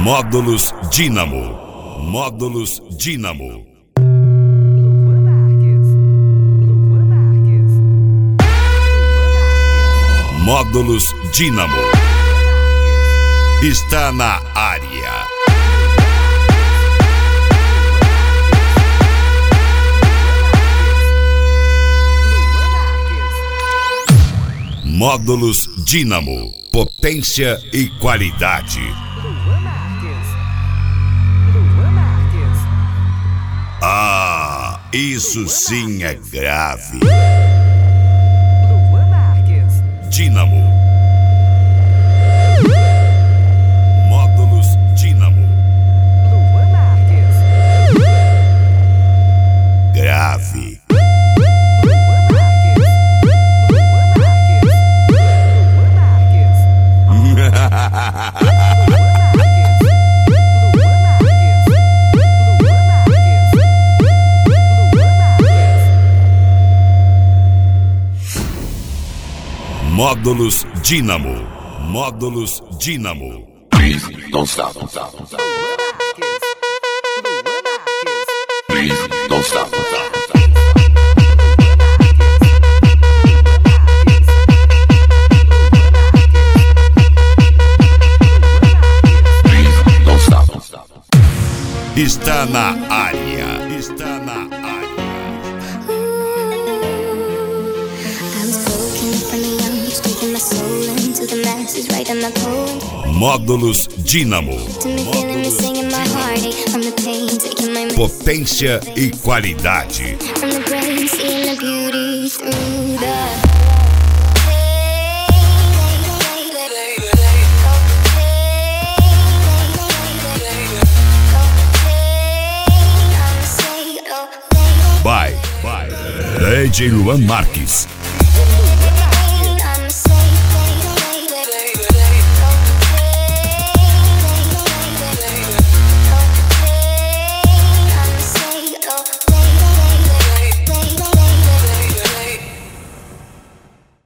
Módulos Dínamo. Módulos Dínamo. Módulos Dínamo. Está na área. Módulos Dínamo. Potência e qualidade. Ah, isso sim é grave. Dínamo. Módulos Dínamo. Grave. Módulos Dínamo. Módulos Dínamo. Please don't stop. Please don't stop. Please don't stop. Está na área. Está na área. Módulos Dínamo. Potência e qualidade. By DJ Luan Marques.